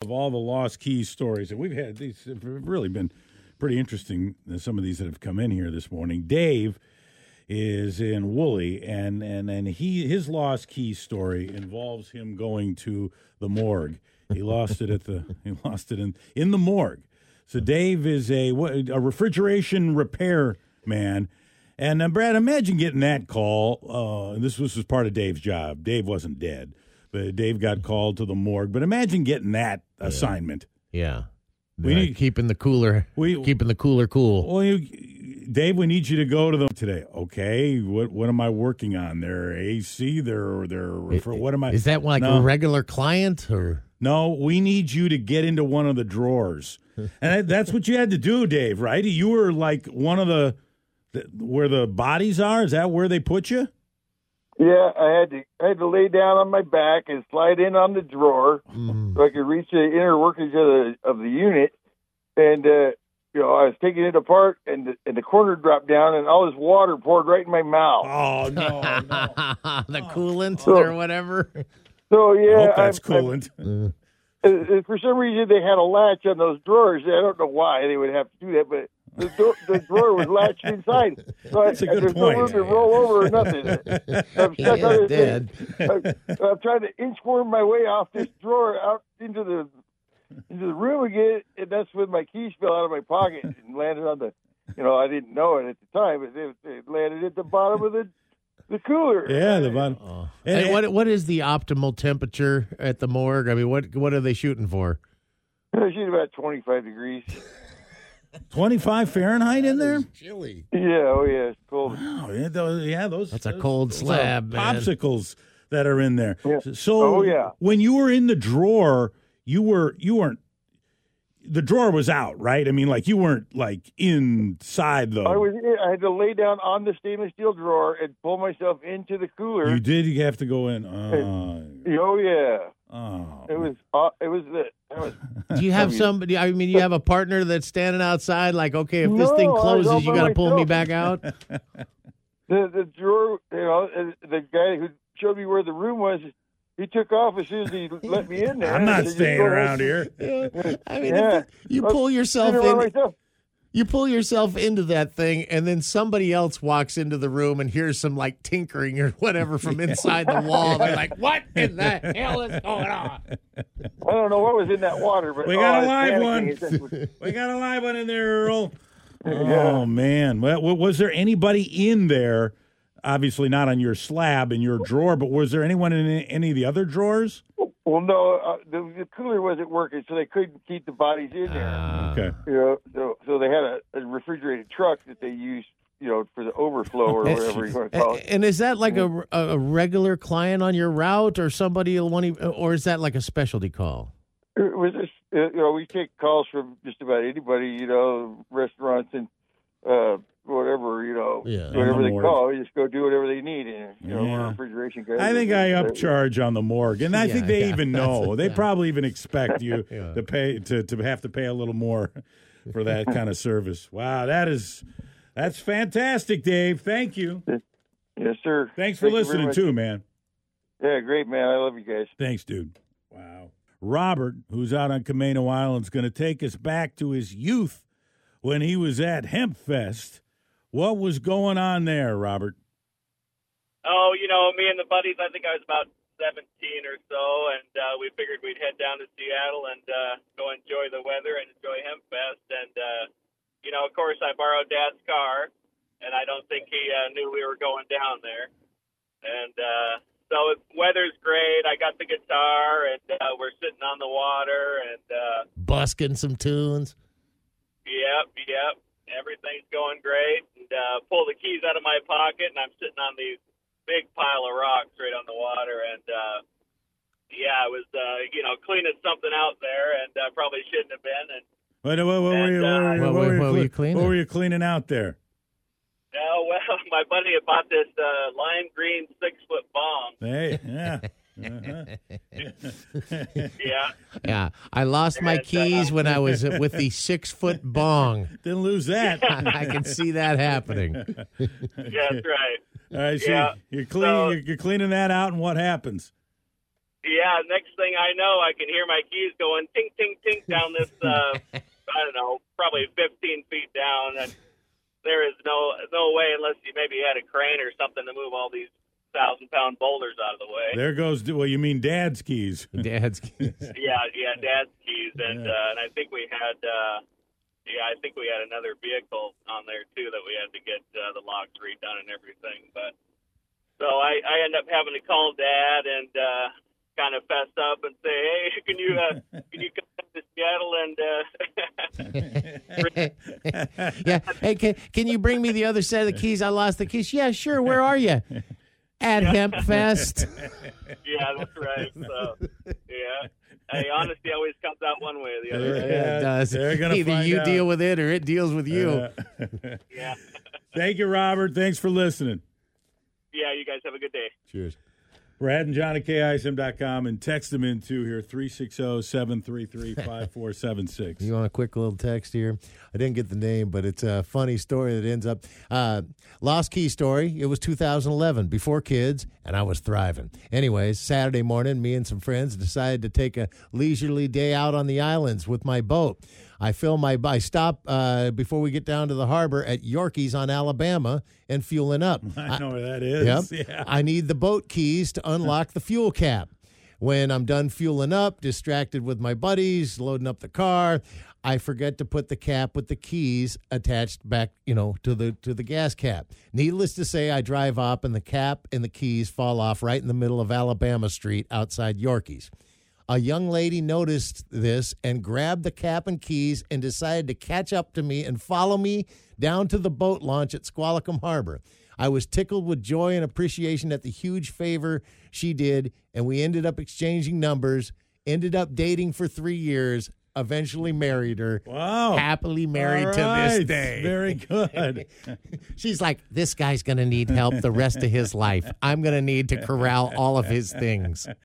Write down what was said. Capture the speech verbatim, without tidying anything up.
of all the lost keys stories, and we've had these have really been pretty interesting, some of these that have come in here this morning. Dave is in Woolley, and, and, and he his lost key story involves him going to the morgue. He lost it at the he lost it in, in the morgue. So Dave is a a refrigeration repair man. And, uh, Brad, imagine getting that call. Uh, this was, was part of Dave's job. Dave wasn't dead, but Dave got called to the morgue. But imagine getting that yeah. assignment. Yeah. We uh, need, keeping the cooler we, keeping the cooler cool. Well, you, Dave, we need you to go to them today. Okay, what what am I working on? Their A C, their, their what am I? Is that like no. a regular client? or No, we need you to get into one of the drawers. And that's what you had to do, Dave, right? You were like one of the... Where the bodies are? Is that where they put you? Yeah, I had to I had to lay down on my back and slide in on the drawer mm. so I could reach the inner workings of the of the unit. And uh, you know, I was taking it apart, and the, and the corner dropped down, and all this water poured right in my mouth. Oh no! no. the coolant so, or whatever. So yeah, I hope that's I'm, coolant. I'm, uh, for some reason, they had a latch on those drawers. I don't know why they would have to do that, but. The, door, the drawer was latched inside. So That's I, a good there's point. no room to roll over or nothing. I'm stuck yeah, on this dead. thing. I'm, I'm trying to inchworm my way off this drawer out into the into the room again, and that's when my keys fell out of my pocket and landed on the, you know, I didn't know it at the time, but they, they landed at the bottom of the the cooler. Yeah, the bottom. Oh. And, and what what is the optimal temperature at the morgue? I mean, what what are they shooting for? They're shooting about twenty-five degrees. twenty-five Fahrenheit in there? Chilly. Yeah, oh yeah, it's cold. Wow, yeah, those, yeah, those That's a those, cold those slab, man. Popsicles that are in there. Yeah. So oh, yeah. when you were in the drawer, you were you weren't the drawer was out, right? I mean, like you weren't like inside the. I was. I had to lay down on the stainless steel drawer and pull myself into the cooler. You did. You have to go in. Uh, oh yeah. Oh. It was. Uh, it was the. It was, Do you have somebody? I mean, you have a partner that's standing outside, like, okay, if this no, thing closes, you got to pull me myself. back out. the the drawer, you know, the guy who showed me where the room was, he took off as soon as he let me in there. I'm not said, staying around here. Yeah. I mean, yeah. if you pull yourself in. Myself. You pull yourself into that thing, and then somebody else walks into the room and hears some, like, tinkering or whatever from inside the wall. They're like, what in the hell is going on? I don't know what was in that water, but we got oh, a live one. We got a live one in there, Earl. Yeah. Oh, man. Well, was there anybody in there, obviously not on your slab in your drawer, but was there anyone in any of the other drawers? Well, no, uh, the, the cooler wasn't working, so they couldn't keep the bodies in there. Uh, okay. You know, so, so they had a, a refrigerated truck that they used, you know, for the overflow or whatever you want to call it. And is that like a, a regular client on your route, or somebody will want to, or is that like a specialty call? It was just, you know, we take calls from just about anybody, you know, restaurants and uh, whatever, you know, yeah. whatever they morgue. call. You just go do whatever they need, and you know, Yeah. refrigeration guys. I think I upcharge on the morgue, and I Yeah, think they yeah. even know. They Yeah. probably even expect you Yeah. to pay to, to have to pay a little more for that kind of service. Wow, that is that's fantastic, Dave. Thank you. Yes, sir. Thanks for Thank you very listening much. too, man. Yeah, great, man. I love you guys. Thanks, dude. Wow. Robert, who's out on Camano Island, is going to take us back to his youth when he was at Hempfest. What was going on there, Robert? Oh, you know, me and the buddies, I think I was about seventeen or so, and uh, we figured we'd head down to Seattle and uh, go enjoy the weather and enjoy Hempfest. And, uh, you know, of course, I borrowed Dad's car, and I don't think he uh, knew we were going down there. And uh, so it, weather's great. I got the guitar, and uh, we're sitting on the water, and uh, Busking some tunes. Yep, yep. Everything's going great. And uh, pull the keys out of my pocket, and I'm sitting on these big pile of rocks right on the water. And, uh, yeah, I was, uh, you know, cleaning something out there, and uh, probably shouldn't have been. And What, what, what, were, you, what, were, you, What- what, were, you what were you cle- cleaning? what were you cleaning out there? Oh, well, my buddy had bought this uh, lime green six-foot bong. Hey, yeah. Uh-huh. Yeah. Yeah, I lost my And, uh, keys when I was with the six-foot bong. Didn't lose that. I can see that happening. Yeah, that's right. All right, so Yeah. you're cleaning. So- you're, you're cleaning that out, and what happens? Yeah, next thing I know, I can hear my keys going tink, tink, tink down this, uh, I don't know, probably fifteen feet down. And there is no no way unless you maybe had a crane or something to move all these thousand-pound boulders out of the way. There goes, well, you mean Dad's keys. Dad's keys. Yeah, yeah, Dad's keys. And, uh, and I think we had, uh, yeah, I think we had another vehicle on there, too, that we had to get uh, the locks redone and everything. But so I, I end up having to call Dad and uh, kind of fess up and say, hey, can you uh, can you come to Seattle and uh, Yeah. Hey, can, can you bring me the other set of the keys? I lost the keys. Yeah, sure. Where are you? At Hempfest. Yeah, that's right. So, yeah. Hey, honesty always comes out one way or the other. Yeah, it does. They're gonna Either find you out. deal with it or it deals with you. Uh, Yeah. Thank you, Robert. Thanks for listening. Yeah, you guys have a good day. Cheers. Brad and John at K I S M dot com and text them into here, three six zero, seven three three, five four seven six. You want a quick little text here? I didn't get the name, but it's a funny story that ends up. Uh, Lost Key story. It was two thousand eleven, before kids, and I was thriving. Anyways, Saturday morning, me and some friends decided to take a leisurely day out on the islands with my boat. I fill my, I stop uh, before we get down to the harbor at Yorkies on Alabama and fueling up. I know where that is. Yep. Yeah. I need the boat keys to unlock the fuel cap. When I'm done fueling up, distracted with my buddies, loading up the car, I forget to put the cap with the keys attached back, you know, to the to the gas cap. Needless to say, I drive up and the cap and the keys fall off right in the middle of Alabama Street outside Yorkies. A young lady noticed this and grabbed the cap and keys and decided to catch up to me and follow me down to the boat launch at Squalicum Harbor. I was tickled with joy and appreciation at the huge favor she did, and we ended up exchanging numbers, ended up dating for three years, eventually married her. Wow. Happily married All to this right. day. Very good. She's like, this guy's going to need help the rest of his life. I'm going to need to corral all of his things.